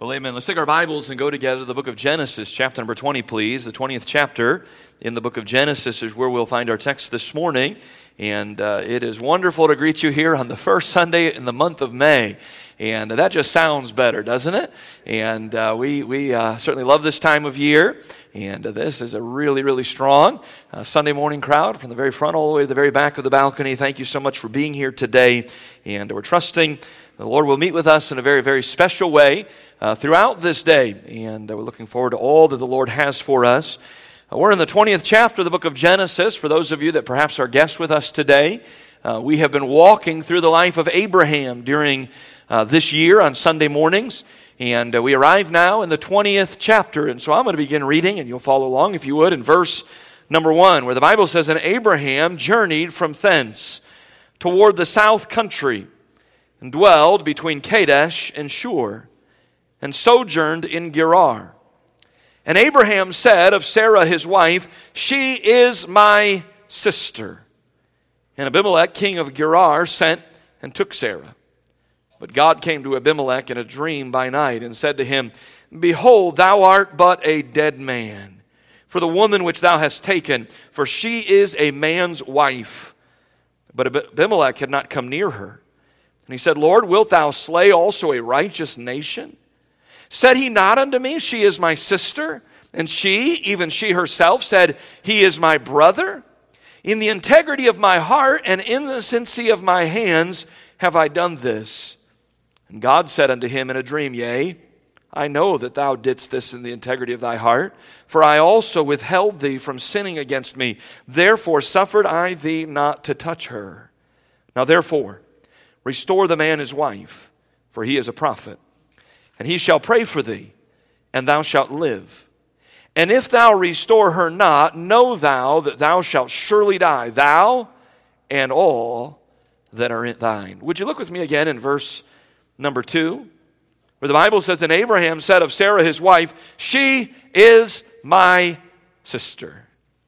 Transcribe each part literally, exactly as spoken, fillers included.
Well, amen. Let's take our Bibles and go together to the book of Genesis, chapter number twenty, please. The twentieth chapter in the book of Genesis is where we'll find our text this morning. And uh, it is wonderful to greet you here on the first Sunday in the month of May. And uh, that just sounds better, doesn't it? And uh, we, we uh, certainly love this time of year. And uh, this is a really, really strong uh, Sunday morning crowd from the very front all the way to the very back of the balcony. Thank you so much for being here today. And we're trusting the Lord will meet with us in a very, very special way uh, throughout this day. And uh, we're looking forward to all that the Lord has for us. Uh, we're in the twentieth chapter of the book of Genesis. For those of you that perhaps are guests with us today, uh, we have been walking through the life of Abraham during uh, this year on Sunday mornings. And uh, we arrive now in the twentieth chapter. And so I'm going to begin reading, and you'll follow along if you would, in verse number one, where the Bible says, "And Abraham journeyed from thence toward the south country, and dwelled between Kadesh and Shur, and sojourned in Gerar. And Abraham said of Sarah his wife, She is my sister. And Abimelech, king of Gerar, sent and took Sarah. But God came to Abimelech in a dream by night, and said to him, Behold, thou art but a dead man, for the woman which thou hast taken, for she is a man's wife. But Abimelech had not come near her. And he said, Lord, wilt thou slay also a righteous nation? Said he not unto me, She is my sister? And she, even she herself, said, He is my brother? In the integrity of my heart and innocency of my hands have I done this. And God said unto him in a dream, Yea, I know that thou didst this in the integrity of thy heart, for I also withheld thee from sinning against me. Therefore suffered I thee not to touch her. Now therefore, restore the man his wife, for he is a prophet. And he shall pray for thee, and thou shalt live. And if thou restore her not, know thou that thou shalt surely die, thou and all that are in thine." Would you look with me again in verse number two, where the Bible says, "And Abraham said of Sarah his wife, She is my sister."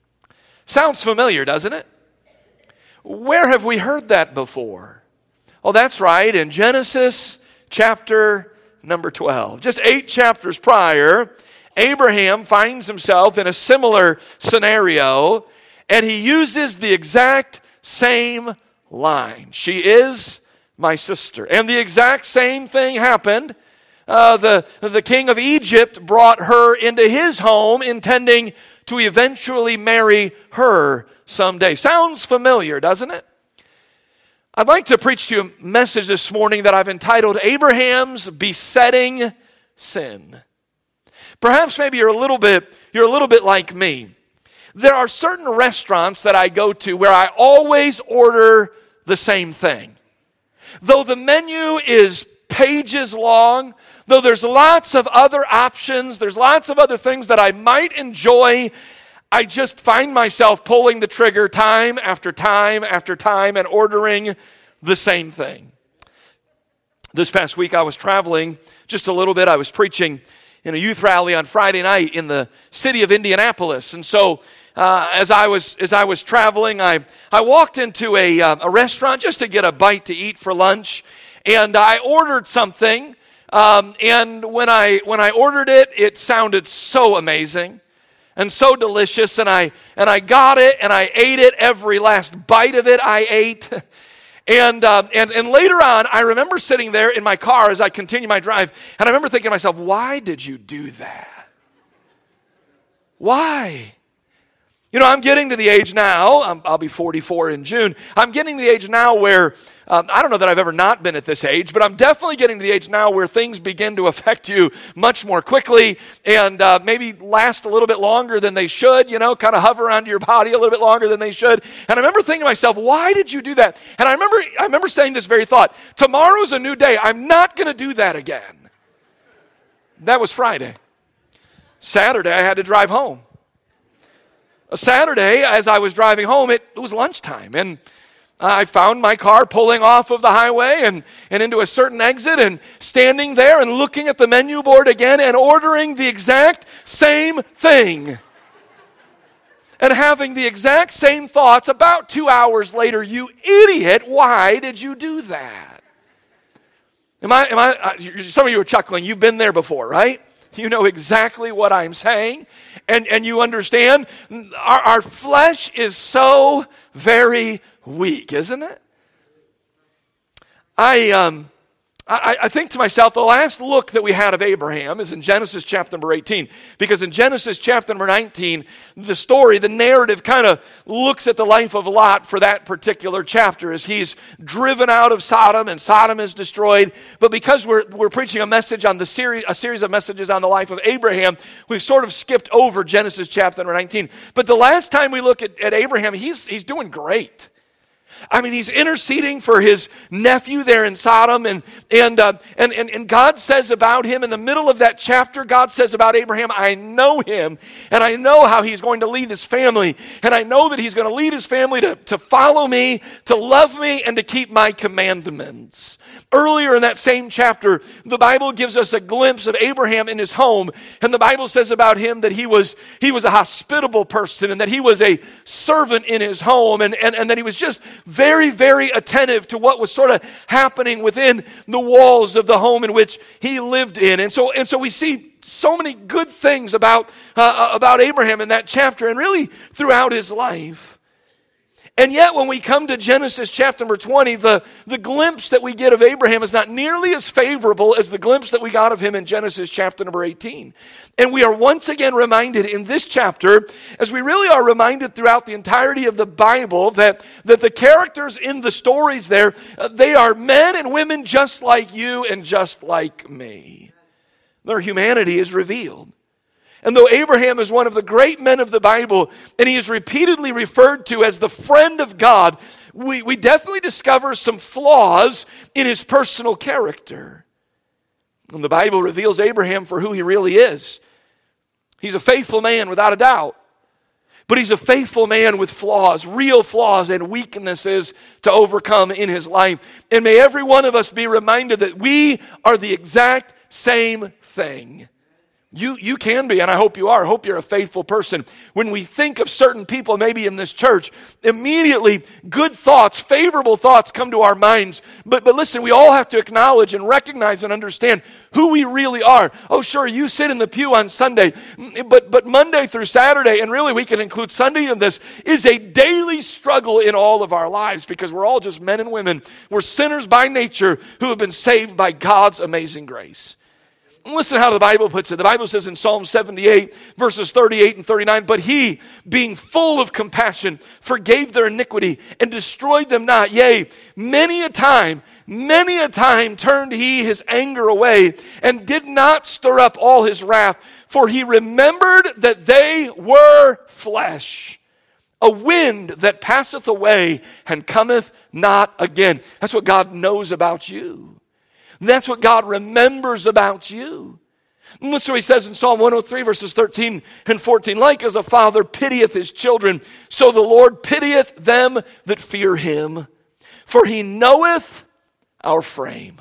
Sounds familiar, doesn't it? Where have we heard that before? Oh, that's right, in Genesis chapter number twelve. Just eight chapters prior, Abraham finds himself in a similar scenario, and he uses the exact same line. She is my sister. And the exact same thing happened. Uh, the, the king of Egypt brought her into his home, intending to eventually marry her someday. Sounds familiar, doesn't it? I'd like to preach to you a message this morning that I've entitled, Abraham's Besetting Sin. Perhaps maybe you're a little bit, you're a little bit like me. There are certain restaurants that I go to where I always order the same thing. Though the menu is pages long, though there's lots of other options, there's lots of other things that I might enjoy, I just find myself pulling the trigger time after time after time and ordering the same thing. This past week I was traveling just a little bit. I was preaching in a youth rally on Friday night in the city of Indianapolis. And so uh, as I was as I was traveling, I, I walked into a, uh, a restaurant just to get a bite to eat for lunch. And I ordered something. Um, and when I when I ordered it, it sounded so amazing and so delicious, and I and I got it, and I ate it. Every last bite of it I ate. And, uh, and and later on, I remember sitting there in my car as I continued my drive, and I remember thinking to myself, why did you do that? Why? You know, I'm getting to the age now, I'm, I'll be forty-four in June, I'm getting to the age now where, um, I don't know that I've ever not been at this age, but I'm definitely getting to the age now where things begin to affect you much more quickly and uh, maybe last a little bit longer than they should, you know, kind of hover onto your body a little bit longer than they should. And I remember thinking to myself, why did you do that? And I remember, I remember saying this very thought, tomorrow's a new day, I'm not going to do that again. That was Friday. Saturday, I had to drive home. Saturday, as I was driving home, it, it was lunchtime, and I found my car pulling off of the highway and, and into a certain exit and standing there and looking at the menu board again and ordering the exact same thing. And having the exact same thoughts about two hours later, you idiot, why did you do that? Am I, am I, uh, some of you are chuckling. You've been there before, right? You know exactly what I'm saying. And, and you understand our, our flesh is so very weak, isn't it? I, um, I, I think to myself, the last look that we had of Abraham is in Genesis chapter number eighteen. Because in Genesis chapter number nineteen, the story, the narrative kind of looks at the life of Lot for that particular chapter as he's driven out of Sodom and Sodom is destroyed. But because we're, we're preaching a message on the series, a series of messages on the life of Abraham, we've sort of skipped over Genesis chapter number nineteen. But the last time we look at, at Abraham, he's, he's doing great. I mean, he's interceding for his nephew there in Sodom, and and, uh, and and and God says about him in the middle of that chapter, God says about Abraham, I know him, and I know how he's going to lead his family, and I know that he's going to lead his family to, to follow me, to love me, and to keep my commandments. Earlier in that same chapter, the Bible gives us a glimpse of Abraham in his home, and the Bible says about him that he was he was a hospitable person, and that he was a servant in his home, and, and, and that he was just very, very attentive to what was sort of happening within the walls of the home in which he lived in. And so, and so we see so many good things about, uh, about Abraham in that chapter and really throughout his life. And yet when we come to Genesis chapter number twenty, the, the glimpse that we get of Abraham is not nearly as favorable as the glimpse that we got of him in Genesis chapter number eighteen. And we are once again reminded in this chapter, as we really are reminded throughout the entirety of the Bible, that, that the characters in the stories there, uh, they are men and women just like you and just like me. Their humanity is revealed. And though Abraham is one of the great men of the Bible, and he is repeatedly referred to as the friend of God, we, we definitely discover some flaws in his personal character. And the Bible reveals Abraham for who he really is. He's a faithful man without a doubt. But he's a faithful man with flaws, real flaws and weaknesses to overcome in his life. And may every one of us be reminded that we are the exact same thing. You, you can be, and I hope you are. I hope you're a faithful person. When we think of certain people, maybe in this church, immediately good thoughts, favorable thoughts come to our minds. But, but listen, we all have to acknowledge and recognize and understand who we really are. Oh, sure, you sit in the pew on Sunday, but, but Monday through Saturday, and really we can include Sunday in this, is a daily struggle in all of our lives because we're all just men and women. We're sinners by nature who have been saved by God's amazing grace. Listen how the Bible puts it. The Bible says in Psalm seventy-eight, verses thirty-eight and thirty-nine, but he, being full of compassion, forgave their iniquity and destroyed them not. Yea, many a time, many a time turned he his anger away and did not stir up all his wrath, for he remembered that they were flesh, a wind that passeth away and cometh not again. That's what God knows about you. That's what God remembers about you. And listen to what he says in Psalm one oh three, verses thirteen and fourteen. Like as a father pitieth his children, so the Lord pitieth them that fear him. For he knoweth our frame.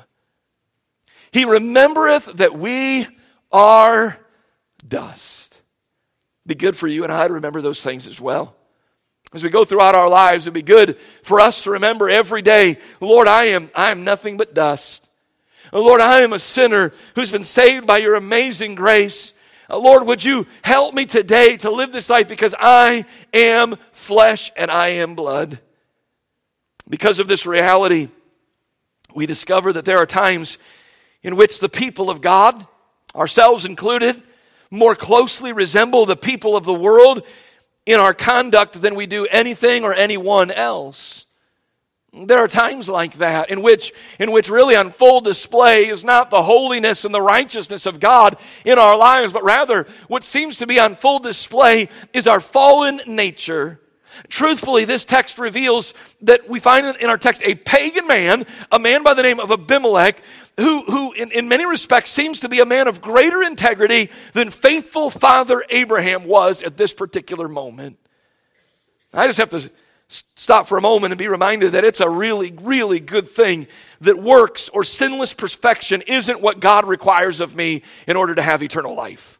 He remembereth that we are dust. Be good for you and I to remember those things as well. As we go throughout our lives, it'd be good for us to remember every day, Lord, I am, I am nothing but dust. Lord, I am a sinner who's been saved by your amazing grace. Lord, would you help me today to live this life because I am flesh and I am blood. Because of this reality, we discover that there are times in which the people of God, ourselves included, more closely resemble the people of the world in our conduct than we do anything or anyone else. There are times like that in which, in which really on full display is not the holiness and the righteousness of God in our lives, but rather what seems to be on full display is our fallen nature. Truthfully, this text reveals that we find in our text a pagan man, a man by the name of Abimelech, who, who in, in many respects seems to be a man of greater integrity than faithful father Abraham was at this particular moment. I just have to stop for a moment and be reminded that it's a really, really good thing that works or sinless perfection isn't what God requires of me in order to have eternal life.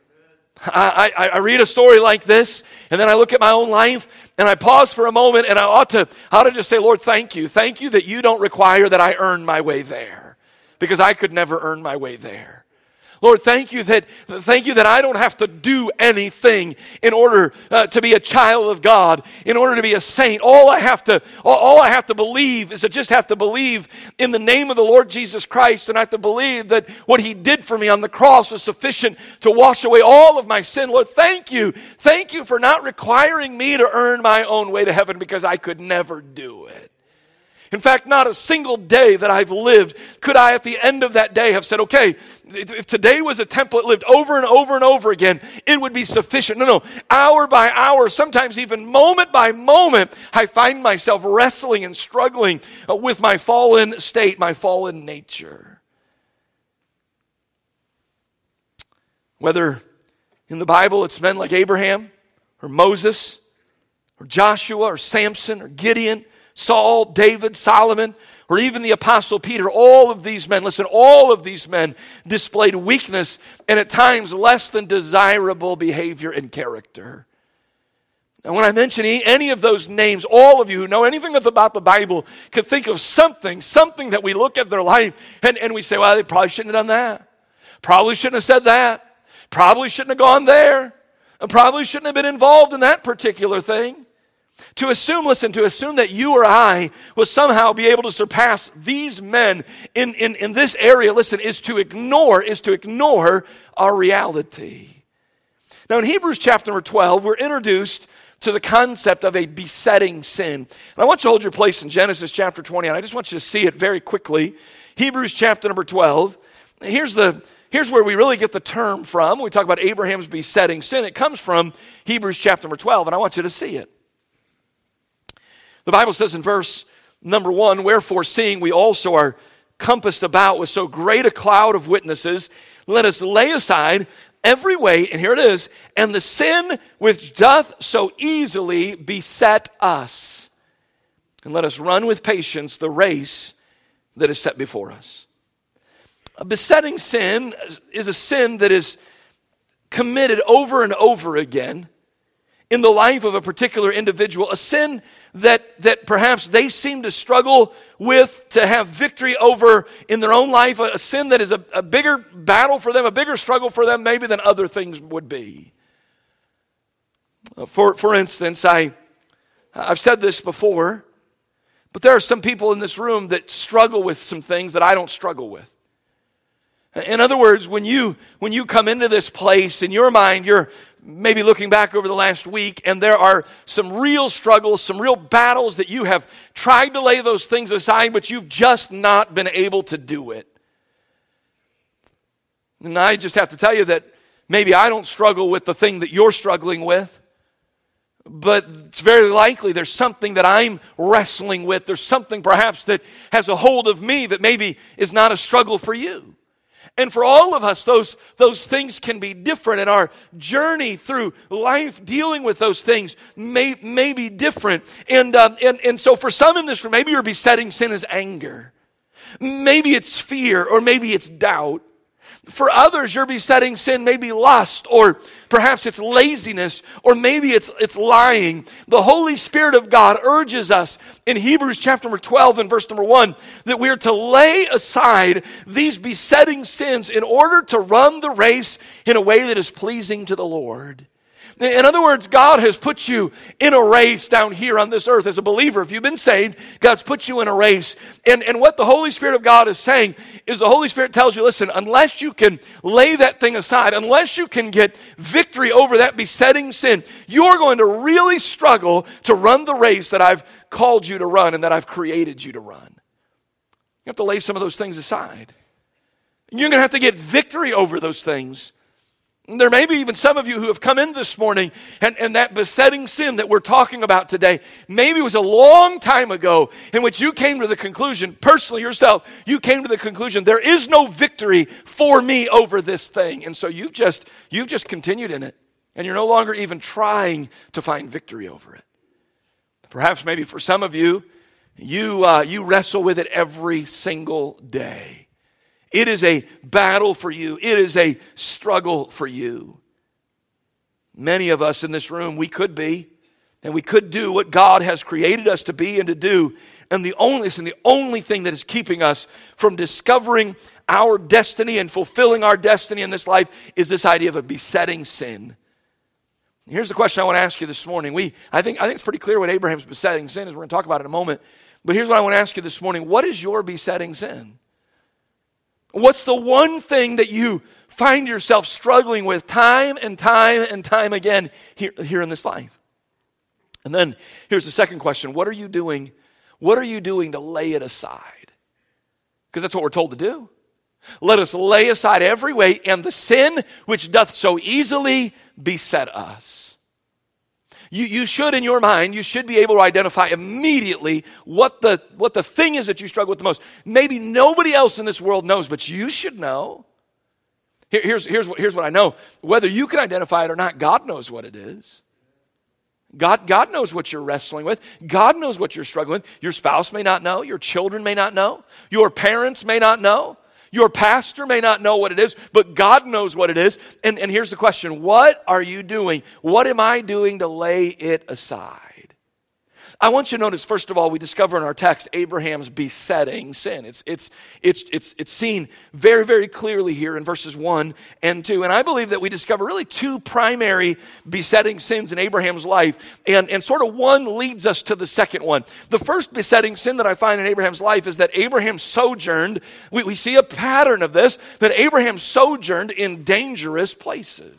I, I, I read a story like this, and then I look at my own life, and I pause for a moment, and I ought to, I ought to just say, Lord, thank you. Thank you that you don't require that I earn my way there. because I could never earn my way there. Lord, thank you that thank you that I don't have to do anything in order uh, to be a child of God, in order to be a saint. All I have to all, all I have to believe is I just have to believe in the name of the Lord Jesus Christ, and I have to believe that what he did for me on the cross was sufficient to wash away all of my sin. Lord, thank you. Thank you for not requiring me to earn my own way to heaven, because I could never do it. In fact, not a single day that I've lived could I at the end of that day have said, okay, if today was a template lived over and over and over again, it would be sufficient. No, no, hour by hour, sometimes even moment by moment, I find myself wrestling and struggling with my fallen state, my fallen nature. Whether in the Bible it's men like Abraham or Moses or Joshua or Samson or Gideon, Saul, David, Solomon, or even the Apostle Peter, all of these men, listen, all of these men displayed weakness and at times less than desirable behavior and character. And when I mention any of those names, all of you who know anything about the Bible could think of something, something that we look at their life and, and we say, well, they probably shouldn't have done that. Probably shouldn't have said that. Probably shouldn't have gone there. And probably shouldn't have been involved in that particular thing. To assume, listen, to assume that you or I will somehow be able to surpass these men in, in, in this area, listen, is to ignore, is to ignore our reality. Now in Hebrews chapter number twelve, we're introduced to the concept of a besetting sin. And I want you to hold your place in Genesis chapter twenty, and I just want you to see it very quickly. Hebrews chapter number twelve. Here's the Here's where we really get the term from. When we talk about Abraham's besetting sin, it comes from Hebrews chapter number twelve, and I want you to see it. The Bible says in verse number one, wherefore seeing we also are compassed about with so great a cloud of witnesses, let us lay aside every weight, and here it is, and the sin which doth so easily beset us. And let us run with patience the race that is set before us. A besetting sin is a sin that is committed over and over again in the life of a particular individual, a sin that, that perhaps they seem to struggle with to have victory over in their own life, a, a sin that is a, a bigger battle for them, a bigger struggle for them maybe than other things would be. For, for instance, I, I've said this before, but there are some people in this room that struggle with some things that I don't struggle with. In other words, when you when you come into this place, in your mind, you're maybe looking back over the last week, and there are some real struggles, some real battles that you have tried to lay those things aside, but you've just not been able to do it. And I just have to tell you that maybe I don't struggle with the thing that you're struggling with, but it's very likely there's something that I'm wrestling with. There's something perhaps that has a hold of me that maybe is not a struggle for you. And for all of us, those, those things can be different, and our journey through life dealing with those things may, may be different. And, um, and, and so for some in this room, maybe your besetting sin is anger. Maybe it's fear, or maybe it's doubt. For others, your besetting sin may be lust, or perhaps it's laziness, or maybe it's, it's lying. The Holy Spirit of God urges us in Hebrews chapter number twelve and verse number one that we are to lay aside these besetting sins in order to run the race in a way that is pleasing to the Lord. In other words, God has put you in a race down here on this earth as a believer. If you've been saved, God's put you in a race. And, and what the Holy Spirit of God is saying is the Holy Spirit tells you, listen, unless you can lay that thing aside, unless you can get victory over that besetting sin, you're going to really struggle to run the race that I've called you to run and that I've created you to run. You have to lay some of those things aside. You're going to have to get victory over those things. There may be even some of you who have come in this morning, and, and that besetting sin that we're talking about today, maybe it was a long time ago in which you came to the conclusion, personally yourself, you came to the conclusion, there is no victory for me over this thing. And so you've just, you've just continued in it, and you're no longer even trying to find victory over it. Perhaps maybe for some of you, you, uh, you wrestle with it every single day. It is a battle for you. It is a struggle for you. Many of us in this room, we could be And we could do what God has created us to be and to do. And the only, listen, the only thing that is keeping us from discovering our destiny and fulfilling our destiny in this life is this idea of a besetting sin. Here's the question I want to ask you this morning. We, I think, I think it's pretty clear what Abraham's besetting sin is. We're going to talk about it in a moment. But here's what I want to ask you this morning. What is your besetting sin? What's the one thing that you find yourself struggling with time and time and time again here, here in this life? And then here's the second question. What are you doing? What are you doing to lay it aside? Because that's what we're told to do. Let us lay aside every weight and the sin which doth so easily beset us. You, you should, in your mind, you should be able to identify immediately what the, what the thing is that you struggle with the most. Maybe nobody else in this world knows, but you should know. Here, here's, here's, what, here's what I know. Whether you can identify it or not, God knows what it is. God, God knows what you're wrestling with. God knows what you're struggling with. Your spouse may not know. Your children may not know. Your parents may not know. Your pastor may not know what it is, but God knows what it is. And, and here's the question. What are you doing? What am I doing to lay it aside? I want you to notice, first of all, we discover in our text Abraham's besetting sin. It's, it's, it's, it's, it's seen very, very clearly here in verses one and two. And I believe that we discover really two primary besetting sins in Abraham's life. And, and sort of one leads us to the second one. The first besetting sin that I find in Abraham's life is that Abraham sojourned. We, we see a pattern of this, that Abraham sojourned in dangerous places.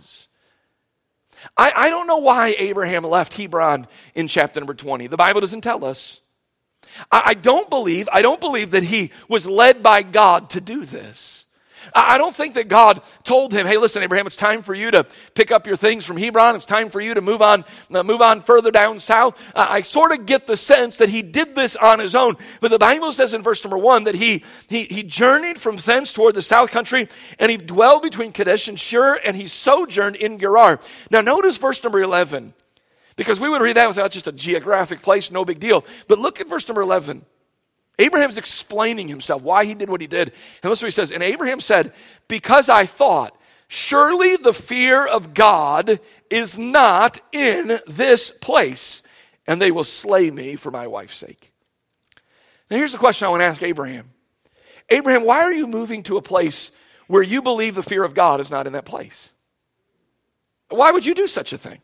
I, I don't know why Abraham left Hebron in chapter number twenty. The Bible doesn't tell us. I, I don't believe, I don't believe that he was led by God to do this. I, I don't think that God told him, hey, listen, Abraham, it's time for you to pick up your things from Hebron. It's time for you to move on, uh, move on further down south. Uh, I sort of get the sense that he did this on his own. But the Bible says in verse number one that he, he, he journeyed from thence toward the south country, and he dwelled between Kadesh and Shur, and he sojourned in Gerar. Now notice verse number eleven, because we would read that as oh, just a geographic place, no big deal. But look at verse number eleven. Abraham's explaining himself, why he did what he did. And listen what he says. And Abraham said, because I thought, surely the fear of God is not in this place, and they will slay me for my wife's sake. Now here's the question I want to ask Abraham. Abraham, why are you moving to a place where you believe the fear of God is not in that place? Why would you do such a thing?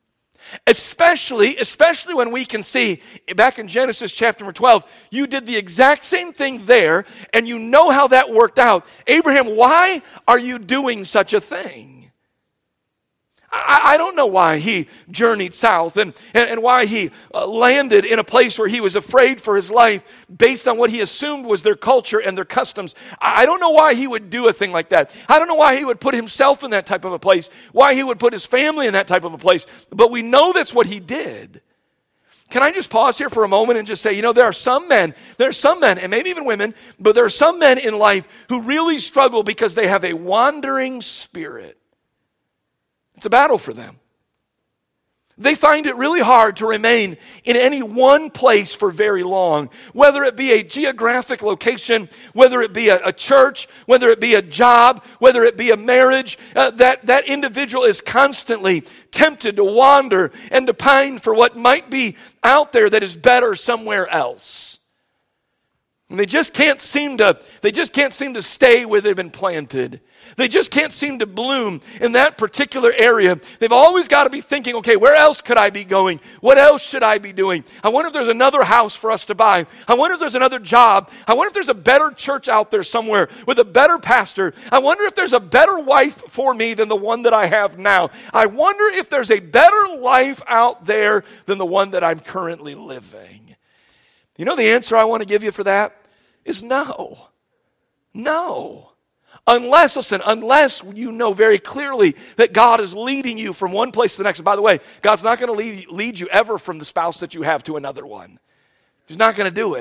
Especially, especially when we can see back in Genesis chapter number twelve, you did the exact same thing there, and you know how that worked out. Abraham, why are you doing such a thing? I, I don't know why he journeyed south and, and, and why he uh, landed in a place where he was afraid for his life based on what he assumed was their culture and their customs. I, I don't know why he would do a thing like that. I don't know why he would put himself in that type of a place, why he would put his family in that type of a place, but we know that's what he did. Can I just pause here for a moment and just say, you know, there are some men, there are some men, and maybe even women, but there are some men in life who really struggle because they have a wandering spirit. It's a battle for them. They find it really hard to remain in any one place for very long, whether it be a geographic location, whether it be a, a church, whether it be a job, whether it be a marriage. Uh, that, that individual is constantly tempted to wander and to pine for what might be out there that is better somewhere else. And they just can't seem to, they just can't seem to stay where they've been planted. They just can't seem to bloom in that particular area. They've always got to be thinking, okay, where else could I be going? What else should I be doing? I wonder if there's another house for us to buy. I wonder if there's another job. I wonder if there's a better church out there somewhere with a better pastor. I wonder if there's a better wife for me than the one that I have now. I wonder if there's a better life out there than the one that I'm currently living. You know the answer I want to give you for that is no. No. Unless, listen, unless you know very clearly that God is leading you from one place to the next. And by the way, God's not going to lead, lead you ever from the spouse that you have to another one. He's not going to do it.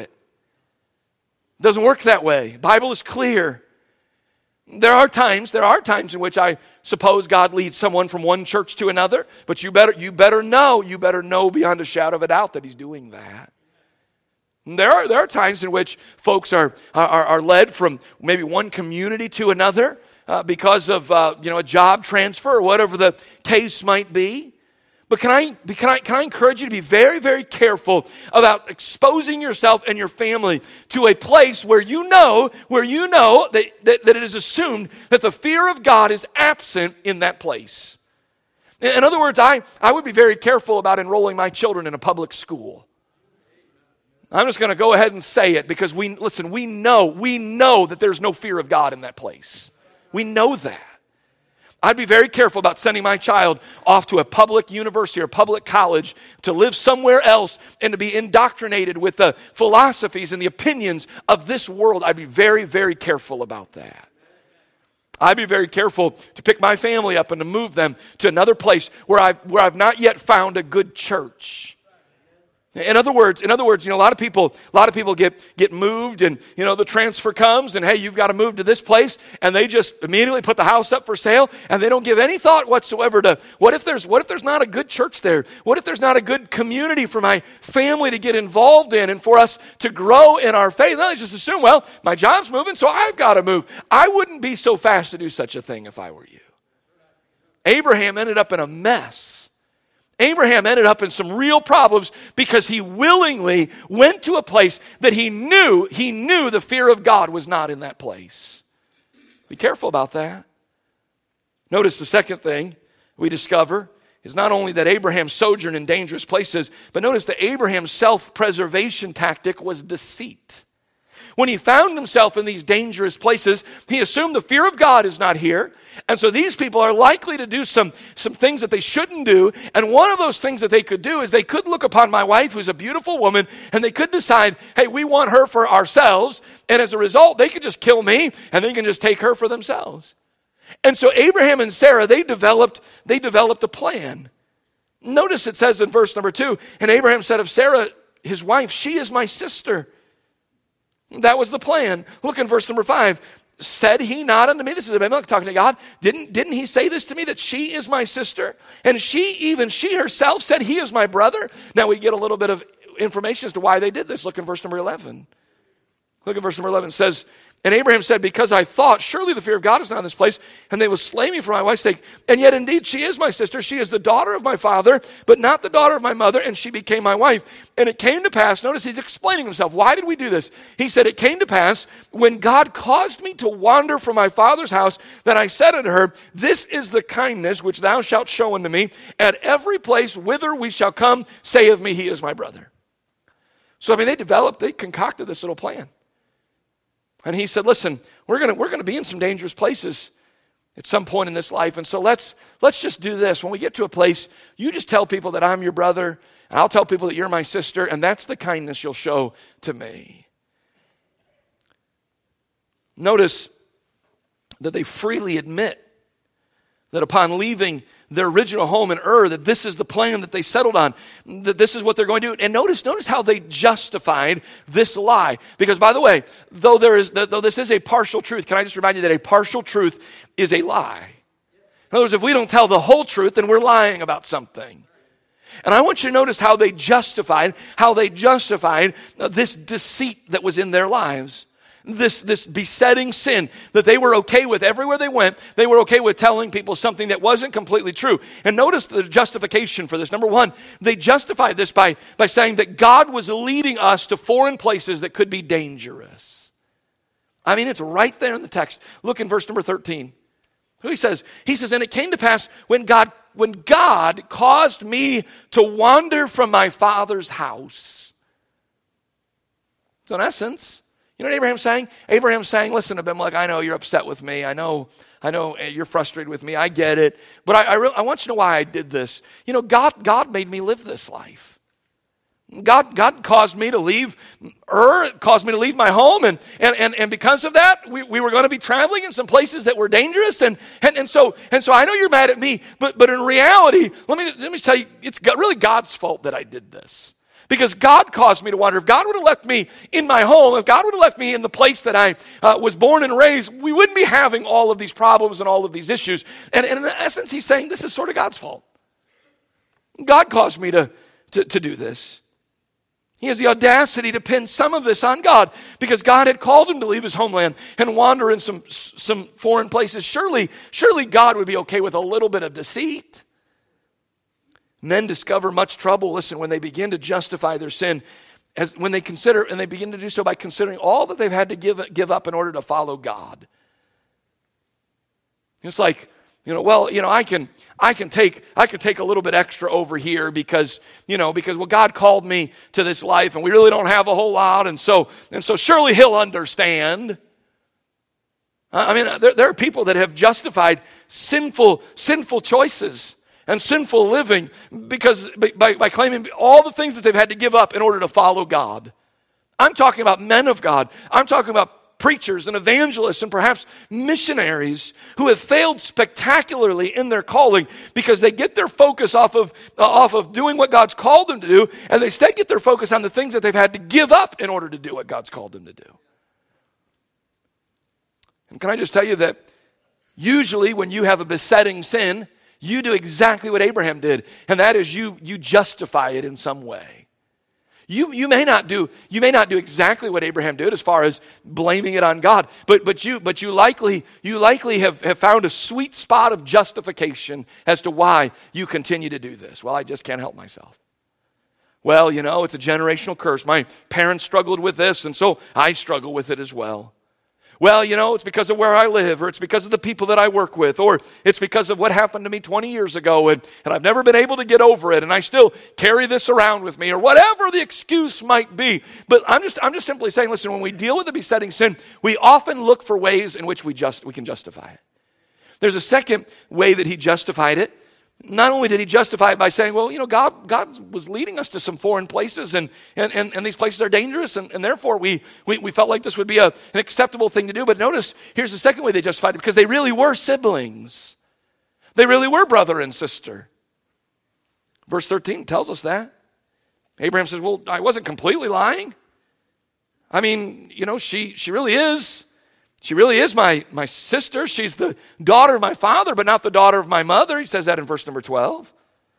It doesn't work that way. The Bible is clear. There are times, there are times in which I suppose God leads someone from one church to another, but you better, you better know, you better know beyond a shadow of a doubt that he's doing that. There are, there are times in which folks are, are, are led from maybe one community to another uh, because of uh, you know, a job transfer or whatever the case might be. But can I, can I, can I encourage you to be very, very careful about exposing yourself and your family to a place where you know, where you know that, that, that it is assumed that the fear of God is absent in that place. In other words, I, I would be very careful about enrolling my children in a public school. I'm just going to go ahead and say it because we, listen, we know, we know that there's no fear of God in that place. We know that. I'd be very careful about sending my child off to a public university or public college to live somewhere else and to be indoctrinated with the philosophies and the opinions of this world. I'd be very, very careful about that. I'd be very careful to pick my family up and to move them to another place where I've, where I've not yet found a good church. In other words, in other words, you know, a lot of people, a lot of people get, get moved and, you know, the transfer comes and, hey, you've got to move to this place, and they just immediately put the house up for sale, and they don't give any thought whatsoever to what if there's, what if there's not a good church there? What if there's not a good community for my family to get involved in and for us to grow in our faith? No, they just assume, well, my job's moving, so I've got to move. I wouldn't be so fast to do such a thing if I were you. Abraham ended up in a mess. Abraham ended up in some real problems because he willingly went to a place that he knew, he knew the fear of God was not in that place. Be careful about that. Notice the second thing we discover is not only that Abraham sojourned in dangerous places, but notice that Abraham's self-preservation tactic was deceit. When he found himself in these dangerous places, he assumed the fear of God is not here. And so these people are likely to do some, some things that they shouldn't do. And one of those things that they could do is they could look upon my wife, who's a beautiful woman, and they could decide, hey, we want her for ourselves. And as a result, they could just kill me and they can just take her for themselves. And so Abraham and Sarah, they developed, they developed a plan. Notice it says in verse number two, and Abraham said of Sarah, his wife, she is my sister. That was the plan. Look in verse number five. Said he not unto me, this is Abimelech talking to God, didn't, didn't he say this to me, that she is my sister? And she, even she herself said he is my brother. Now we get a little bit of information as to why they did this. Look in verse number eleven. Look at verse number eleven. It says, and Abraham said, because I thought, surely the fear of God is not in this place, and they will slay me for my wife's sake. And yet indeed she is my sister. She is the daughter of my father, but not the daughter of my mother, and she became my wife. And it came to pass, notice he's explaining himself. Why did we do this? He said, it came to pass when God caused me to wander from my father's house, that I said unto her, this is the kindness which thou shalt show unto me. At every place whither we shall come, say of me, he is my brother. So I mean, they developed, they concocted this little plan. And he said, listen, we're going we're gonna be in some dangerous places at some point in this life. And so let's, let's just do this. When we get to a place, you just tell people that I'm your brother, and I'll tell people that you're my sister, and that's the kindness you'll show to me. Notice that they freely admit that upon leaving their original home in Ur, that this is the plan that they settled on, that this is what they're going to do. And notice, notice how they justified this lie. Because by the way, though there is, though this is a partial truth, can I just remind you that a partial truth is a lie? In other words, if we don't tell the whole truth, then we're lying about something. And I want you to notice how they justified, how they justified this deceit that was in their lives. This, this besetting sin that they were okay with everywhere they went. They were okay with telling people something that wasn't completely true. And notice the justification for this. Number one, they justified this by, by saying that God was leading us to foreign places that could be dangerous. I mean, it's right there in the text. Look in verse number thirteen. He says, he says, and it came to pass when God, when God caused me to wander from my father's house. So in essence, you know what Abraham's saying? Abraham's saying, listen, Abimelech, I know you're upset with me. I know, I know you're frustrated with me. I get it. But I, I, re- I want you to know why I did this. You know, God, God made me live this life. God, God caused me to leave Ur, caused me to leave my home. And, and, and, and because of that, we, we were going to be traveling in some places that were dangerous. And, and, and, so, and so I know you're mad at me, but, but in reality, let me, let me tell you, it's really God's fault that I did this. Because God caused me to wander. If God would have left me in my home, if God would have left me in the place that I uh, was born and raised, we wouldn't be having all of these problems and all of these issues. And, and in essence, he's saying this is sort of God's fault. God caused me to, to, to do this. He has the audacity to pin some of this on God because God had called him to leave his homeland and wander in some, some foreign places. Surely, surely God would be okay with a little bit of deceit. Men discover much trouble, listen, when they begin to justify their sin, as when they consider, and they begin to do so by considering all that they've had to give, give up in order to follow God. It's like, you know, well, you know, I can I can take I can take a little bit extra over here because, you know, because well, God called me to this life and we really don't have a whole lot, and so and so surely he'll understand. I mean, there, there are people that have justified sinful sinful choices and sinful living because by, by claiming all the things that they've had to give up in order to follow God. I'm talking about men of God. I'm talking about preachers and evangelists and perhaps missionaries who have failed spectacularly in their calling because they get their focus off of, uh, off of doing what God's called them to do, and they instead get their focus on the things that they've had to give up in order to do what God's called them to do. And can I just tell you that usually when you have a besetting sin, you do exactly what Abraham did, and that is you, you justify it in some way. You, you may not do you may not do exactly what Abraham did as far as blaming it on God, but but you but you likely you likely have, have found a sweet spot of justification as to why you continue to do this. Well, I just can't help myself. Well, you know, it's a generational curse. My parents struggled with this, and so I struggle with it as well. Well, you know, it's because of where I live, or it's because of the people that I work with, or it's because of what happened to me twenty years ago, and, and I've never been able to get over it, and I still carry this around with me, or whatever the excuse might be. But I'm just I'm just simply saying, listen, when we deal with the besetting sin, we often look for ways in which we just we can justify it. There's a second way that he justified it. Not only did he justify it by saying, well, you know, God God was leading us to some foreign places, and and, and, and these places are dangerous, and, and therefore we, we we felt like this would be a, an acceptable thing to do. But notice, here's the second way they justified it, because they really were siblings. They really were brother and sister. Verse thirteen tells us that. Abraham says, well, I wasn't completely lying. I mean, you know, she she really is. She really is my, my sister. She's the daughter of my father, but not the daughter of my mother. He says that in verse number twelve.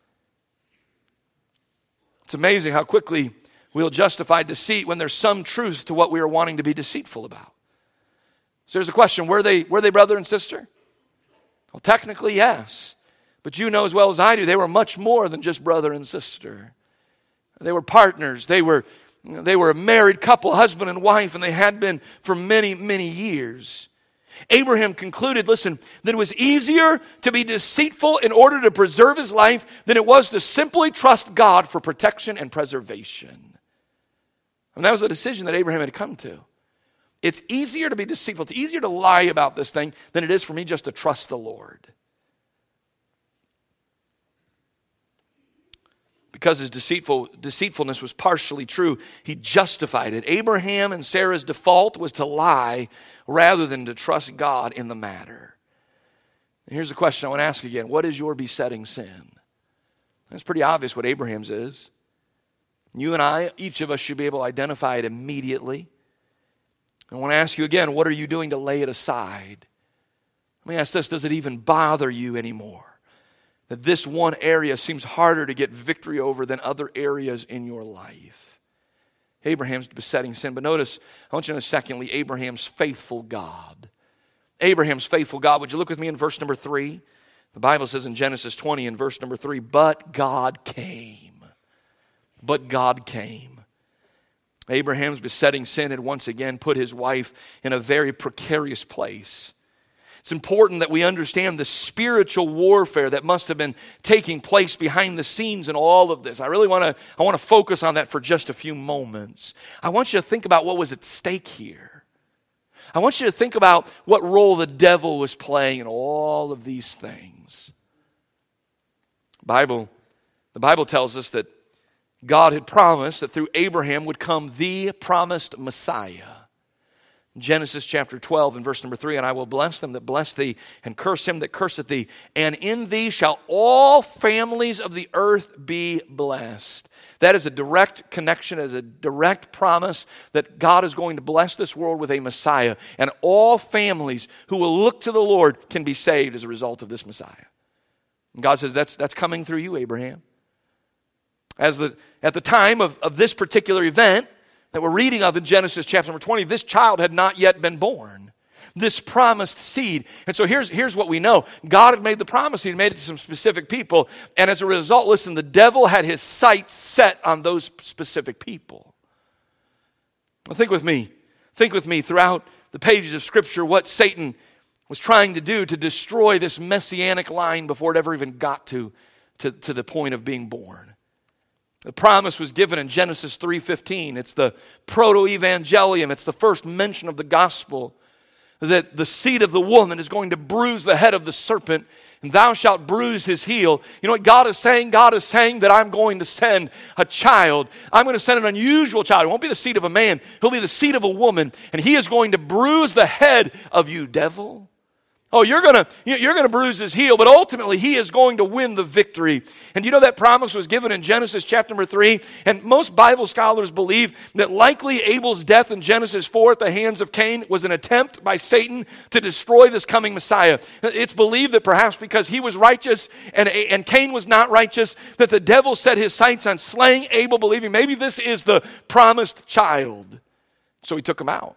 It's amazing how quickly we'll justify deceit when there's some truth to what we are wanting to be deceitful about. So there's a question, were they, were they brother and sister? Well, technically, yes. But you know as well as I do, they were much more than just brother and sister. They were partners. They were They were a married couple, husband and wife, and they had been for many, many years. Abraham concluded, listen, that it was easier to be deceitful in order to preserve his life than it was to simply trust God for protection and preservation. And that was a decision that Abraham had come to. It's easier to be deceitful. It's easier to lie about this thing than it is for me just to trust the Lord. Because his deceitful, deceitfulness was partially true, he justified it. Abraham and Sarah's default was to lie rather than to trust God in the matter. And here's the question I want to ask again. What is your besetting sin? It's pretty obvious what Abraham's is. You and I, each of us should be able to identify it immediately. I want to ask you again, what are you doing to lay it aside? Let me ask this, does it even bother you anymore? That this one area seems harder to get victory over than other areas in your life. Abraham's besetting sin. But notice, I want you to know secondly, Abraham's faithful God. Abraham's faithful God. Would you look with me in verse number three? The Bible says in Genesis twenty in verse number three, but God came. But God came. Abraham's besetting sin had once again put his wife in a very precarious place. It's important that we understand the spiritual warfare that must have been taking place behind the scenes in all of this. I really want to I want to focus on that for just a few moments. I want you to think about what was at stake here. I want you to think about what role the devil was playing in all of these things. Bible, the Bible tells us that God had promised that through Abraham would come the promised Messiah. Genesis chapter twelve and verse number three, and I will bless them that bless thee, and curse him that curseth thee, and in thee shall all families of the earth be blessed. That is a direct connection, as a direct promise that God is going to bless this world with a Messiah, and all families who will look to the Lord can be saved as a result of this Messiah. And God says, that's, that's coming through you, Abraham. As the, at the time of, of this particular event that we're reading of in Genesis chapter number twenty, this child had not yet been born. this promised seed. And so here's, here's what we know. God had made the promise. He had made it to some specific people. And as a result, listen, the devil had his sights set on those specific people. Well, think with me. Think with me throughout the pages of Scripture what Satan was trying to do to destroy this messianic line before it ever even got to, to, to the point of being born. The promise was given in Genesis three fifteen. It's the proto-evangelium. It's the first mention of the gospel that the seed of the woman is going to bruise the head of the serpent, and thou shalt bruise his heel. You know what God is saying? God is saying that I'm going to send a child. I'm going to send an unusual child. It won't be the seed of a man. He'll be the seed of a woman, and he is going to bruise the head of you, devil. Oh, you're going to you're going to bruise his heel, but ultimately he is going to win the victory. And you know that promise was given in Genesis chapter number three, and most Bible scholars believe that likely Abel's death in Genesis four at the hands of Cain was an attempt by Satan to destroy this coming Messiah. It's believed that perhaps because he was righteous and, and Cain was not righteous, that the devil set his sights on slaying Abel, believing maybe this is the promised child. So he took him out.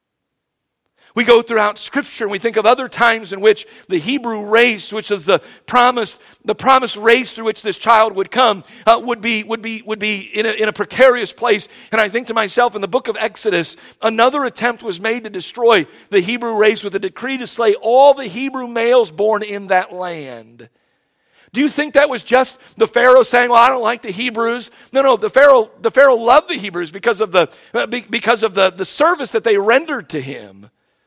We go throughout Scripture and we think of other times in which the Hebrew race, which is the promised, the promised race through which this child would come, uh, would be would be would be in a, in a precarious place. And I think to myself, in the book of Exodus, another attempt was made to destroy the Hebrew race with a decree to slay all the Hebrew males born in that land. Do you think that was just the Pharaoh saying, "Well, I don't like the Hebrews"? No, no. The Pharaoh, the Pharaoh loved the Hebrews because of the uh, because of the the service that they rendered to him.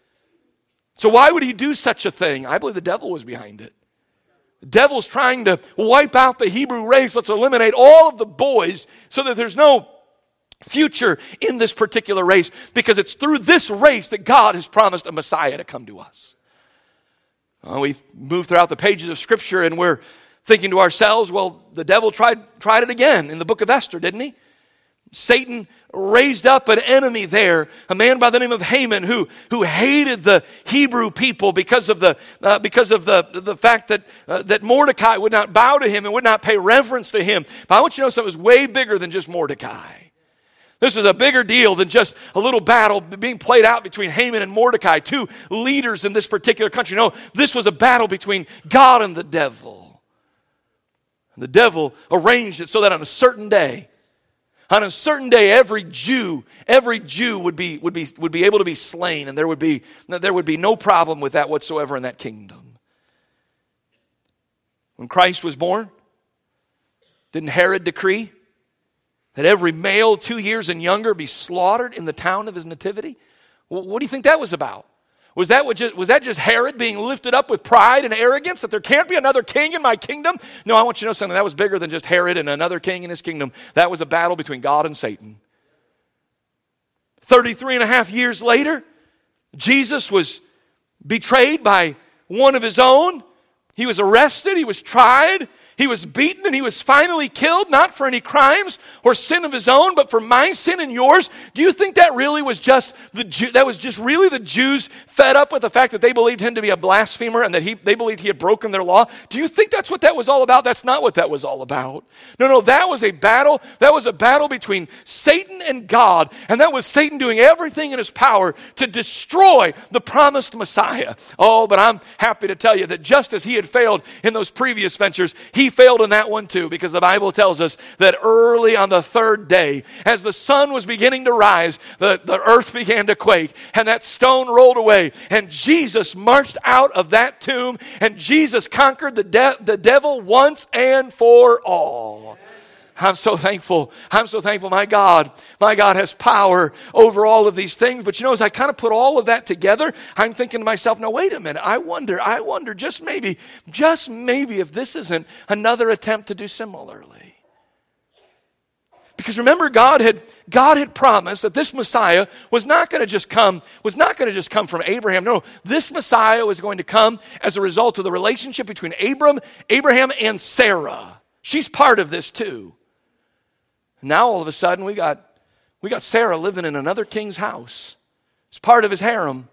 So why would he do such a thing? I believe the devil was behind it. The devil's trying to wipe out the Hebrew race. Let's eliminate all of the boys so that there's no future in this particular race, because it's through this race that God has promised a Messiah to come to us. Well, we move throughout the pages of Scripture and we're thinking to ourselves, well, the devil tried, tried it again in the book of Esther, didn't he? Satan raised up an enemy there, a man by the name of Haman, who, who hated the Hebrew people because of the uh, because of the, the fact that uh, that Mordecai would not bow to him and would not pay reverence to him. But I want you to know something was way bigger than just Mordecai. This was a bigger deal than just a little battle being played out between Haman and Mordecai, two leaders in this particular country. No, this was a battle between God and the devil. And the devil arranged it so that on a certain day, On a certain day, every Jew, every Jew would be would be would be able to be slain, and there would be there would be no problem with that whatsoever in that kingdom. When Christ was born, didn't Herod decree that every male two years and younger be slaughtered in the town of his nativity? Well, what do you think that was about? Was that, what just, was that just Herod being lifted up with pride and arrogance that there can't be another king in my kingdom? No, I want you to know something. That was bigger than just Herod and another king in his kingdom. That was a battle between God and Satan. thirty-three and a half years later, Jesus was betrayed by one of his own. He was arrested. He was tried. He was beaten, and he was finally killed, not for any crimes or sin of his own, but for my sin and yours. Do you think that really was just the Jew, that was just really the Jews fed up with the fact that they believed him to be a blasphemer and that he they believed he had broken their law? Do you think that's what that was all about? That's not what that was all about. No, no, that was a battle. That was a battle between Satan and God, and that was Satan doing everything in his power to destroy the promised Messiah. Oh, but I'm happy to tell you that just as he had failed in those previous ventures, he He failed in that one too, because the Bible tells us that early on the third day, as the sun was beginning to rise, the, the earth began to quake, and that stone rolled away, and Jesus marched out of that tomb, and Jesus conquered the, de- the devil once and for all. I'm so thankful. I'm so thankful. My God, my God has power over all of these things. But you know, as I kind of put all of that together, I'm thinking to myself, now wait a minute. I wonder, I wonder just maybe, just maybe if this isn't another attempt to do similarly. Because remember, God had God had promised that this Messiah was not going to just come, was not going to just come from Abraham. No, this Messiah was going to come as a result of the relationship between Abram, Abraham and Sarah. She's part of this too. Now all of a sudden we got we got Sarah living in another king's house. It's part of his harem.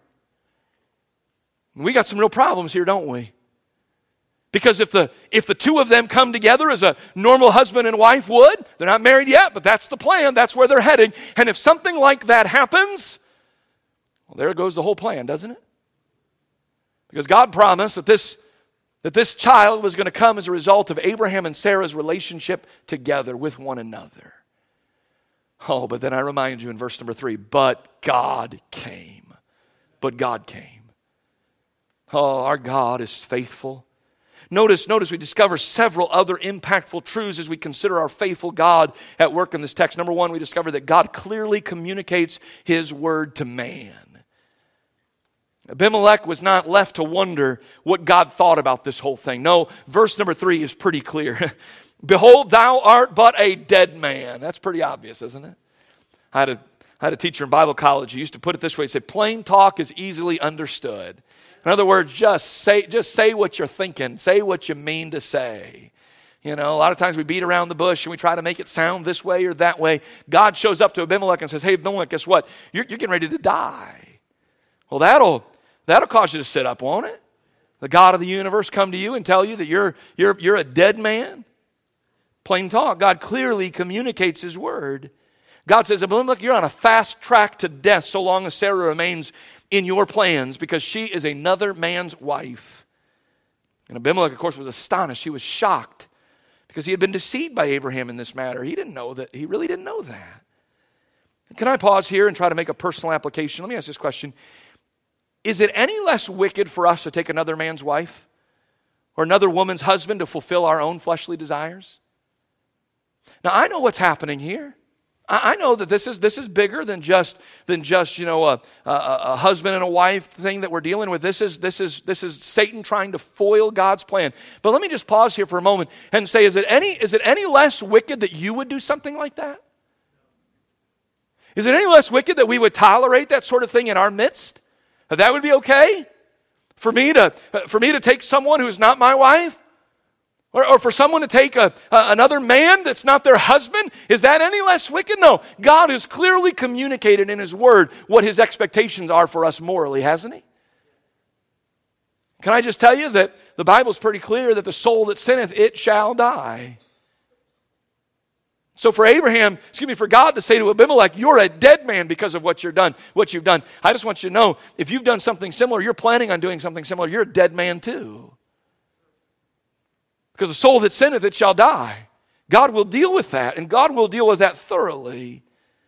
We got some real problems here, don't we? Because if the if the two of them come together as a normal husband and wife would, they're not married yet, but that's the plan. That's where they're heading. And if something like that happens, well, there goes the whole plan, doesn't it? Because God promised that this, that this child was going to come as a result of Abraham and Sarah's relationship together with one another. Oh, but then I remind you in verse number three, but God came. But God came. Oh, our God is faithful. Notice, notice we discover several other impactful truths as we consider our faithful God at work in this text. Number one, we discover that God clearly communicates his word to man. Abimelech was not left to wonder what God thought about this whole thing. No, verse number three is pretty clear. Behold, thou art but a dead man. That's pretty obvious, isn't it? I had a, I had a teacher in Bible college who used to put it this way. He said, plain talk is easily understood. In other words, just say, just say what you're thinking. Say what you mean to say. You know, a lot of times we beat around the bush and we try to make it sound this way or that way. God shows up to Abimelech and says, hey, Abimelech, guess what? You're, you're getting ready to die. Well, that'll, that'll cause you to sit up, won't it? The God of the universe come to you and tell you that you're, you're, you're a dead man? Plain talk. God clearly communicates his word. God says, Abimelech, you're on a fast track to death so long as Sarah remains in your plans because she is another man's wife. And Abimelech, of course, was astonished. He was shocked because he had been deceived by Abraham in this matter. He didn't know that. He really didn't know that. Can I pause here and try to make a personal application? Let me ask this question. Is it any less wicked for us to take another man's wife or another woman's husband to fulfill our own fleshly desires? Now, I know what's happening here. I know that this is this is bigger than just than just you know a, a, a husband and a wife thing that we're dealing with. This is this is this is Satan trying to foil God's plan. But let me just pause here for a moment and say: Is it any is it any less wicked that you would do something like that? Is it any less wicked that we would tolerate that sort of thing in our midst? That that would be okay for me to for me to take someone who's not my wife? Or, or for someone to take a, a, another man that's not their husband? Is that any less wicked? No. God has clearly communicated in his word what his expectations are for us morally, hasn't he? Can I just tell you that the Bible's pretty clear that the soul that sinneth, it shall die. So for Abraham, excuse me, for God to say to Abimelech, you're a dead man because of what you're done, what you've done. I just want you to know, if you've done something similar, you're planning on doing something similar, you're a dead man too. Because the soul that sinneth, it shall die. God will deal with that, and God will deal with that thoroughly.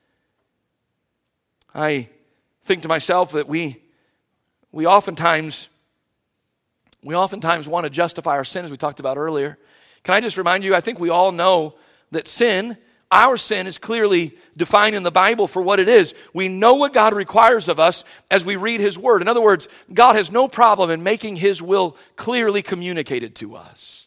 I think to myself that we we oftentimes we oftentimes want to justify our sin, as we talked about earlier. Can I just remind you, I think we all know that sin, our sin, is clearly defined in the Bible for what it is. We know what God requires of us as we read his word. In other words, God has no problem in making his will clearly communicated to us.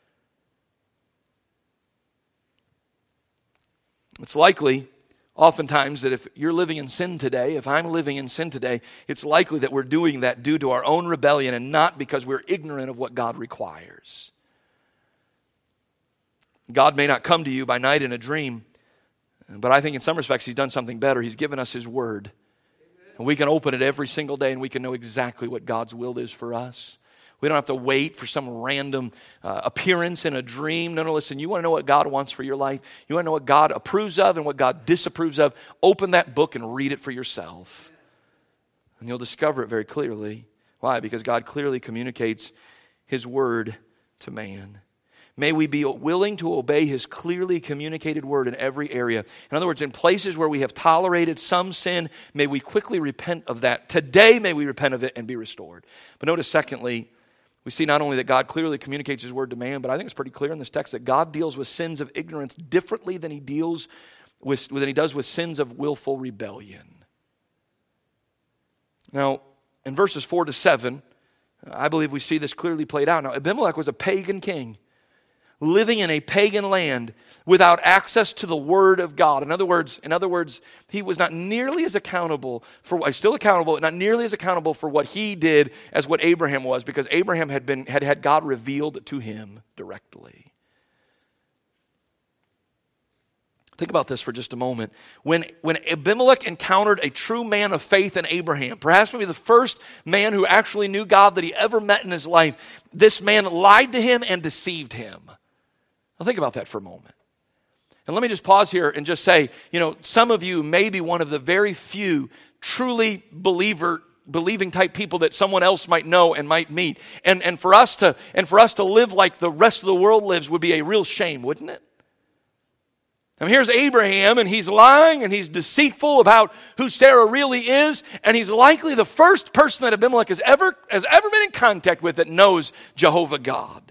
It's likely, oftentimes, that if you're living in sin today, if I'm living in sin today, it's likely that we're doing that due to our own rebellion and not because we're ignorant of what God requires. God may not come to you by night in a dream, but I think in some respects he's done something better. He's given us his word. And we can open it every single day and we can know exactly what God's will is for us. We don't have to wait for some random uh, appearance in a dream. No, no, listen, you want to know what God wants for your life? You want to know what God approves of and what God disapproves of? Open that book and read it for yourself. And you'll discover it very clearly. Why? Because God clearly communicates his word to man. May we be willing to obey his clearly communicated word in every area. In other words, in places where we have tolerated some sin, may we quickly repent of that. Today, may we repent of it and be restored. But notice, secondly, we see not only that God clearly communicates his word to man, but I think it's pretty clear in this text that God deals with sins of ignorance differently than he deals with than he does with sins of willful rebellion. Now, in verses four to seven, I believe we see this clearly played out. Now, Abimelech was a pagan king, living in a pagan land without access to the word of God. In other words, in other words, he was not nearly as accountable for what, still accountable, not nearly as accountable for what he did as what Abraham was, because Abraham had been had had God revealed to him directly. Think about this for just a moment. When, when Abimelech encountered a true man of faith in Abraham, perhaps maybe the first man who actually knew God that he ever met in his life, this man lied to him and deceived him. Now think about that for a moment. And let me just pause here and just say, you know, some of you may be one of the very few truly believer believing type people that someone else might know and might meet. And, and, for us to, and for us to live like the rest of the world lives would be a real shame, wouldn't it? I mean, here's Abraham, and he's lying, and he's deceitful about who Sarah really is, and he's likely the first person that Abimelech has ever, has ever been in contact with that knows Jehovah God.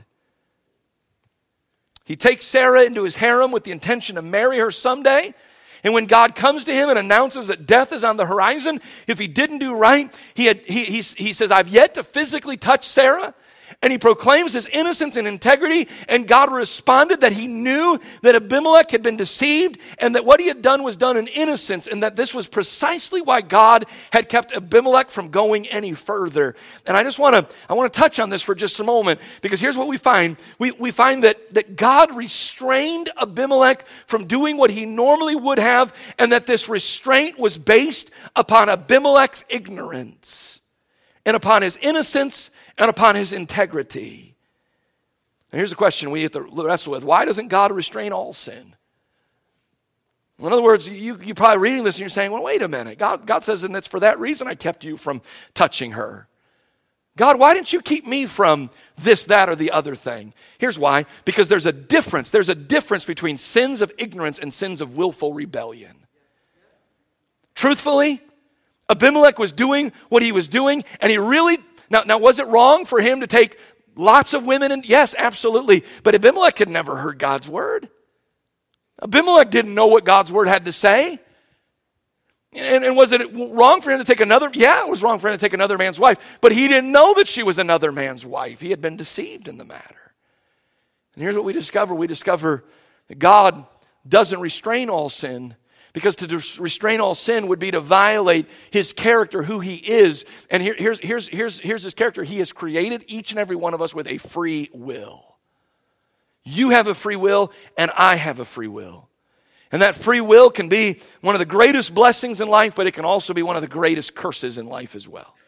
He takes Sarah into his harem with the intention to marry her someday. And when God comes to him and announces that death is on the horizon, if he didn't do right, he, had, he, he, he says, I've yet to physically touch Sarah. And he proclaims his innocence and integrity, and God responded that he knew that Abimelech had been deceived and that what he had done was done in innocence, and that this was precisely why God had kept Abimelech from going any further. And I just want to I want to touch on this for just a moment, because here's what we find. We, we find that, that God restrained Abimelech from doing what he normally would have, and that this restraint was based upon Abimelech's ignorance and upon his innocence and upon his integrity. And here's the question we have to wrestle with. Why doesn't God restrain all sin? In other words, you, you're probably reading this and you're saying, well, wait a minute. God, God says, and it's for that reason I kept you from touching her. God, why didn't you keep me from this, that, or the other thing? Here's why. Because there's a difference. There's a difference between sins of ignorance and sins of willful rebellion. Truthfully, Abimelech was doing what he was doing, and he really Now, now, was it wrong for him to take lots of women? And yes, absolutely. But Abimelech had never heard God's word. Abimelech didn't know what God's word had to say. And, and was it wrong for him to take another? Yeah, it was wrong for him to take another man's wife. But he didn't know that she was another man's wife. He had been deceived in the matter. And here's what we discover. We discover that God doesn't restrain all sin, because to restrain all sin would be to violate his character, who he is. And here, here's, here's, here's, here's his character. He has created each and every one of us with a free will. You have a free will, and I have a free will. And that free will can be one of the greatest blessings in life, but it can also be one of the greatest curses in life as well.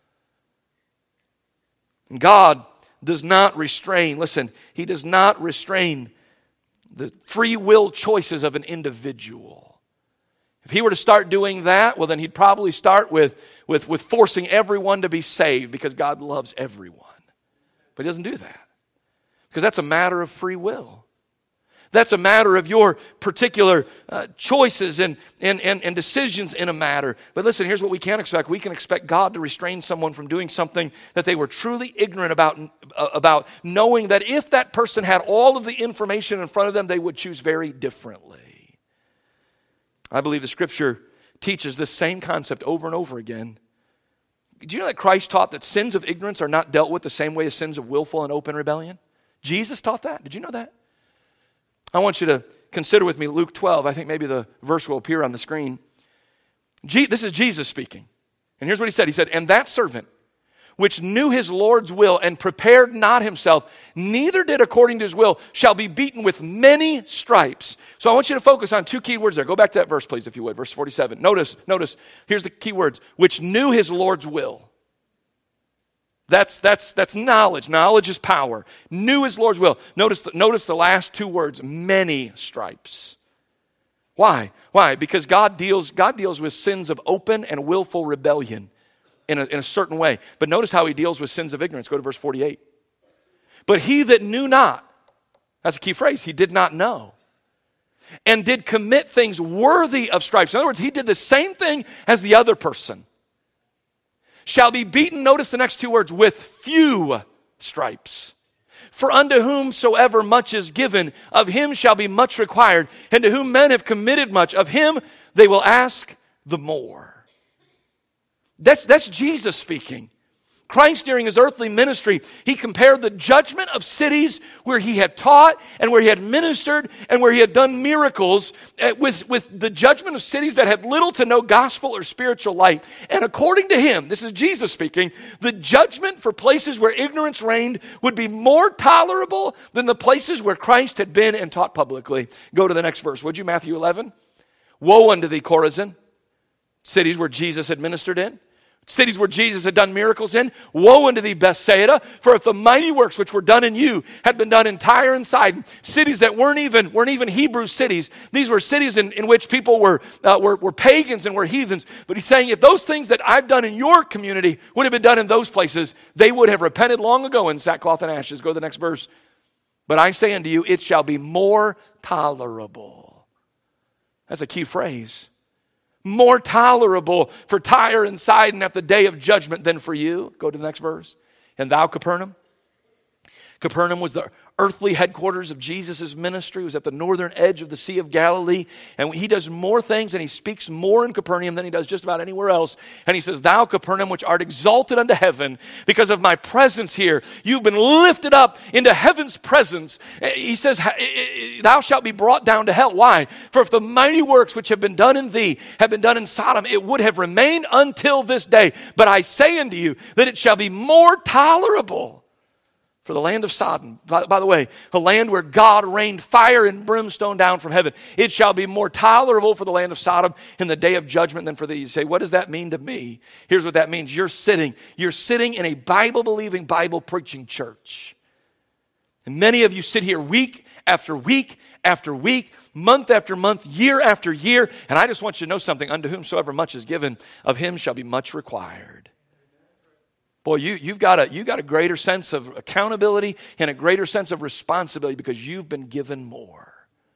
And God does not restrain, listen, he does not restrain the free will choices of an individual. If he were to start doing that, well, then he'd probably start with, with, with forcing everyone to be saved, because God loves everyone. But he doesn't do that, because that's a matter of free will. That's a matter of your particular uh, choices and, and, and, and decisions in a matter. But listen, here's what we can expect. We can expect God to restrain someone from doing something that they were truly ignorant about, uh, about knowing that if that person had all of the information in front of them, they would choose very differently. I believe the scripture teaches this same concept over and over again. Do you know that Christ taught that sins of ignorance are not dealt with the same way as sins of willful and open rebellion? Jesus taught that. Did you know that? I want you to consider with me Luke twelve. I think maybe the verse will appear on the screen. Je- this is Jesus speaking. And here's what he said. He said, and that servant, which knew his Lord's will and prepared not himself, neither did according to his will, shall be beaten with many stripes. So I want you to focus on two key words there. Go back to that verse, please, if you would. Verse forty-seven. Notice, notice, here's the key words. Which knew his Lord's will. That's, that's, that's knowledge. Knowledge is power. Knew his Lord's will. Notice the, notice the last two words. Many stripes. Why? Why? Because God deals, God deals with sins of open and willful rebellion In a, in a certain way. But notice how he deals with sins of ignorance. Go to verse forty-eight. But he that knew not, that's a key phrase, he did not know, and did commit things worthy of stripes. In other words, he did the same thing as the other person, shall be beaten, notice the next two words, with few stripes. For unto whomsoever much is given, of him shall be much required. And to whom men have committed much, of him they will ask the more. That's, that's Jesus speaking. Christ, during his earthly ministry, he compared the judgment of cities where he had taught and where he had ministered and where he had done miracles with, with the judgment of cities that had little to no gospel or spiritual light. And according to him, this is Jesus speaking, the judgment for places where ignorance reigned would be more tolerable than the places where Christ had been and taught publicly. Go to the next verse, would you? Matthew eleven. Woe unto thee, Chorazin, cities where Jesus had ministered in. Cities where Jesus had done miracles in. Woe unto thee, Bethsaida, for if the mighty works which were done in you had been done in Tyre and Sidon, cities that weren't even, weren't even Hebrew cities. These were cities in, in which people were, uh, were, were pagans and were heathens. But he's saying if those things that I've done in your community would have been done in those places, they would have repented long ago in sackcloth and ashes. Go to the next verse. But I say unto you, it shall be more tolerable. That's a key phrase. More tolerable for Tyre and Sidon at the day of judgment than for you. Go to the next verse. And thou, Capernaum. Capernaum was the earthly headquarters of Jesus' ministry. It was at the northern edge of the Sea of Galilee. And he does more things and he speaks more in Capernaum than he does just about anywhere else. And he says, thou, Capernaum, which art exalted unto heaven because of my presence here. You've been lifted up into heaven's presence. He says, thou shalt be brought down to hell. Why? For if the mighty works which have been done in thee have been done in Sodom, it would have remained until this day. But I say unto you that it shall be more tolerable for the land of Sodom. By, by the way, a land where God rained fire and brimstone down from heaven. It shall be more tolerable for the land of Sodom in the day of judgment than for thee. You say, what does that mean to me? Here's what that means. You're sitting, you're sitting in a Bible-believing, Bible-preaching church. And many of you sit here week after week after week, month after month, year after year. And I just want you to know something. Unto whomsoever much is given, of him shall be much required. Boy, you, you've got a, you've got a greater sense of accountability and a greater sense of responsibility because you've been given more.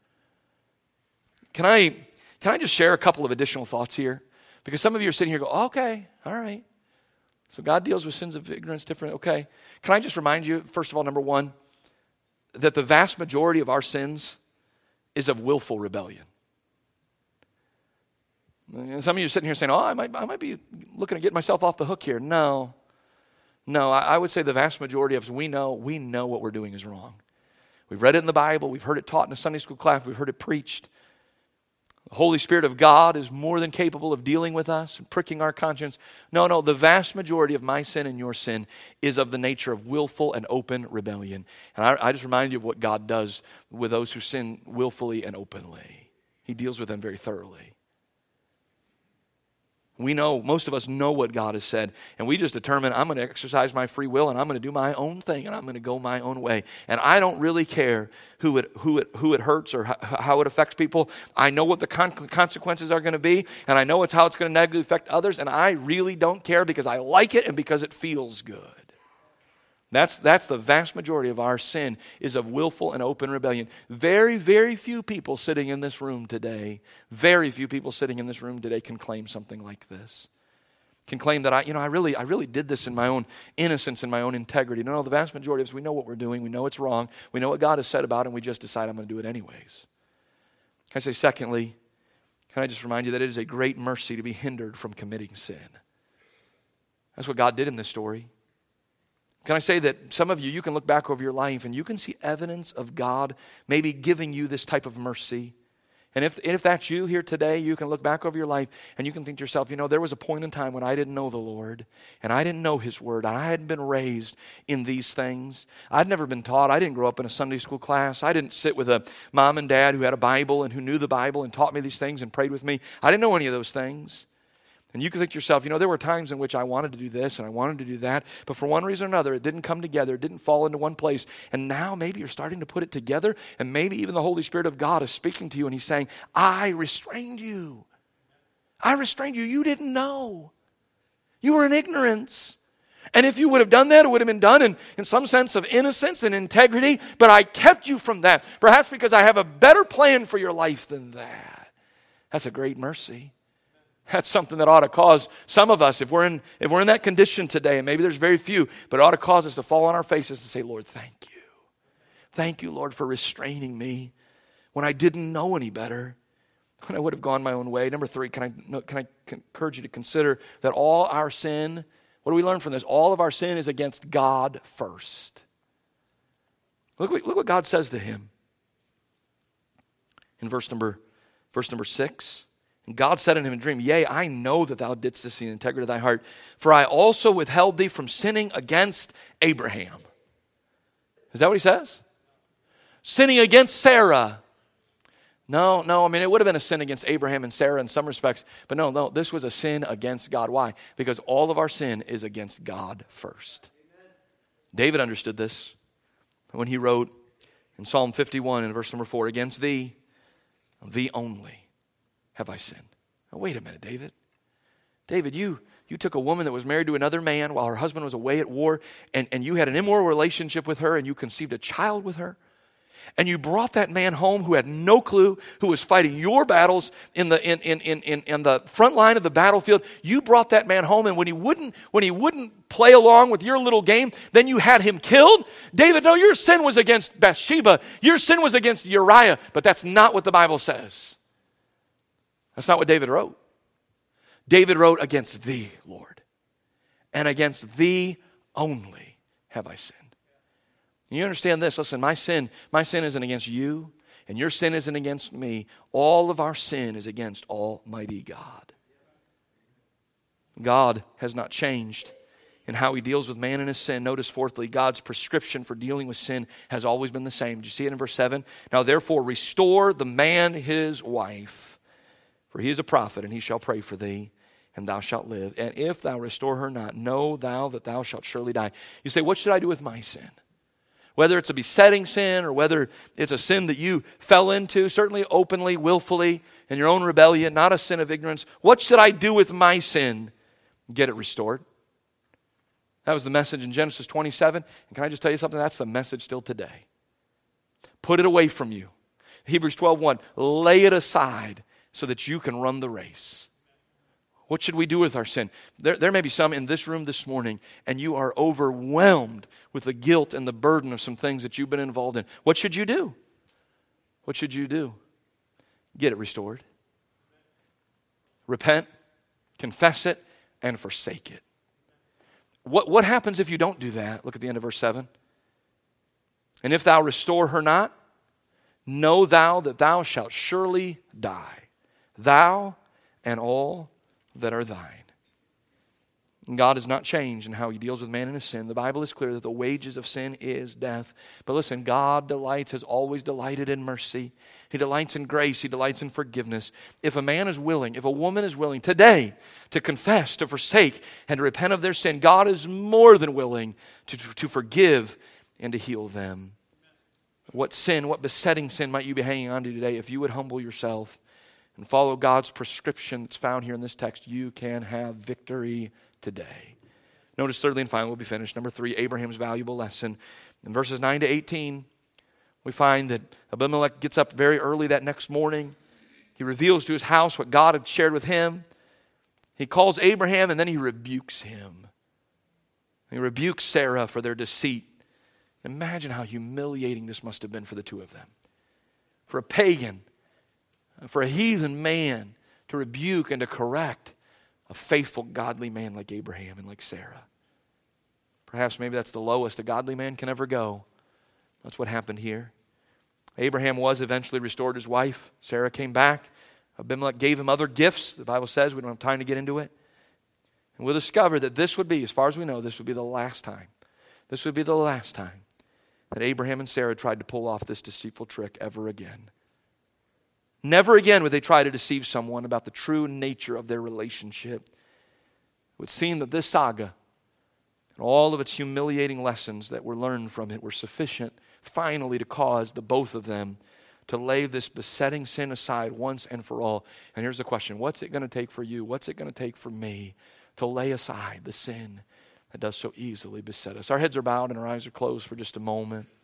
Can I, can I just share a couple of additional thoughts here? Because some of you are sitting here and go, okay, all right. So God deals with sins of ignorance different. Okay. Can I just remind you, first of all, number one, that the vast majority of our sins is of willful rebellion. And some of you are sitting here saying, oh, I might, I might be looking to get myself off the hook here. No. No, I would say the vast majority of us, we know, we know what we're doing is wrong. We've read it in the Bible. We've heard it taught in a Sunday school class. We've heard it preached. The Holy Spirit of God is more than capable of dealing with us and pricking our conscience. No, no, the vast majority of my sin and your sin is of the nature of willful and open rebellion. And I, I just remind you of what God does with those who sin willfully and openly. He deals with them very thoroughly. We know, most of us know what God has said, and we just determine I'm going to exercise my free will and I'm going to do my own thing and I'm going to go my own way. And I don't really care who it, who it, who it hurts or how it affects people. I know what the con- consequences are going to be, and I know it's how it's going to negatively affect others, and I really don't care because I like it and because it feels good. That's, that's the vast majority of our sin is of willful and open rebellion. Very, very few people sitting in this room today, very few people sitting in this room today can claim something like this. Can claim that I, you know, I really, I really did this in my own innocence and my own integrity. No, no, the vast majority of us, we know what we're doing. We know it's wrong. We know what God has said about it, and we just decide I'm going to do it anyways. Can I say secondly, can I just remind you that it is a great mercy to be hindered from committing sin. That's what God did in this story. Can I say that some of you, you can look back over your life and you can see evidence of God maybe giving you this type of mercy. And if, if that's you here today, you can look back over your life and you can think to yourself, you know, there was a point in time when I didn't know the Lord and I didn't know His Word. And I hadn't been raised in these things. I'd never been taught. I didn't grow up in a Sunday school class. I didn't sit with a mom and dad who had a Bible and who knew the Bible and taught me these things and prayed with me. I didn't know any of those things. And you can think to yourself, you know, there were times in which I wanted to do this and I wanted to do that, but for one reason or another, it didn't come together. It didn't fall into one place. And now maybe you're starting to put it together, and maybe even the Holy Spirit of God is speaking to you and He's saying, I restrained you. I restrained you. You didn't know. You were in ignorance. And if you would have done that, it would have been done in, in some sense of innocence and integrity, but I kept you from that, perhaps because I have a better plan for your life than that. That's a great mercy. That's something that ought to cause some of us, if we're in if we're in that condition today, and maybe there's very few, but it ought to cause us to fall on our faces and say, Lord, thank you. Thank you, Lord, for restraining me when I didn't know any better, when I would have gone my own way. Number three, can I, can I encourage you to consider that all our sin, what do we learn from this? All of our sin is against God first. Look, look what God says to him in verse number, verse number six. And God said unto him in a dream, Yea, I know that thou didst this in the integrity of thy heart, for I also withheld thee from sinning against Abraham. Is that what he says? Sinning against Sarah. No, no, I mean, it would have been a sin against Abraham and Sarah in some respects, but no, no, this was a sin against God. Why? Because all of our sin is against God first. Amen. David understood this when he wrote in Psalm fifty-one in verse number four, against thee, thee only have I sinned. Now, wait a minute, David. David, you, you took a woman that was married to another man while her husband was away at war, and, and you had an immoral relationship with her, and you conceived a child with her. And you brought that man home who had no clue, who was fighting your battles in the in, in, in, in, in the front line of the battlefield. You brought that man home, and when he wouldn't when he wouldn't play along with your little game, then you had him killed. David, no, your sin was against Bathsheba. Your sin was against Uriah, but that's not what the Bible says. That's not what David wrote. David wrote, against thee, Lord, and against thee only have I sinned. You understand this? Listen, my sin, my sin isn't against you, and your sin isn't against me. All of our sin is against Almighty God. God has not changed in how he deals with man and his sin. Notice fourthly, God's prescription for dealing with sin has always been the same. Did you see it in verse seven? Now therefore restore the man his wife, for he is a prophet, and he shall pray for thee, and thou shalt live. And if thou restore her not, know thou that thou shalt surely die. You say, what should I do with my sin? Whether it's a besetting sin or whether it's a sin that you fell into, certainly openly, willfully, in your own rebellion, not a sin of ignorance. What should I do with my sin? Get it restored. That was the message in Genesis twenty-seven. And can I just tell you something? That's the message still today. Put it away from you. Hebrews twelve one, lay it aside so that you can run the race. What should we do with our sin? There, there may be some in this room this morning, and you are overwhelmed with the guilt and the burden of some things that you've been involved in. What should you do? What should you do? Get it restored. Repent, confess it, and forsake it. What, what happens if you don't do that? Look at the end of verse seven. And if thou restore her not, know thou that thou shalt surely die, thou and all that are thine. And God has not changed in how he deals with man and his sin. The Bible is clear that the wages of sin is death. But listen, God delights, has always delighted in mercy. He delights in grace. He delights in forgiveness. If a man is willing, if a woman is willing today to confess, to forsake, and to repent of their sin, God is more than willing to, to forgive and to heal them. What sin, what besetting sin might you be hanging on to today? If you would humble yourself and follow God's prescription that's found here in this text, you can have victory today. Notice thirdly and finally, we'll be finished. Number three, Abraham's valuable lesson. In verses nine to eighteen, we find that Abimelech gets up very early that next morning. He reveals to his house what God had shared with him. He calls Abraham and then he rebukes him. He rebukes Sarah for their deceit. Imagine how humiliating this must have been for the two of them. For a pagan, for a heathen man to rebuke and to correct a faithful, godly man like Abraham and like Sarah. Perhaps maybe that's the lowest a godly man can ever go. That's what happened here. Abraham was eventually restored his wife. Sarah came back. Abimelech gave him other gifts. The Bible says, we don't have time to get into it. And we'll discover that this would be, as far as we know, this would be the last time. This would be the last time that Abraham and Sarah tried to pull off this deceitful trick ever again. Never again would they try to deceive someone about the true nature of their relationship. It would seem that this saga and all of its humiliating lessons that were learned from it were sufficient finally to cause the both of them to lay this besetting sin aside once and for all. And here's the question, what's it going to take for you? What's it going to take for me to lay aside the sin that does so easily beset us? Our heads are bowed and our eyes are closed for just a moment.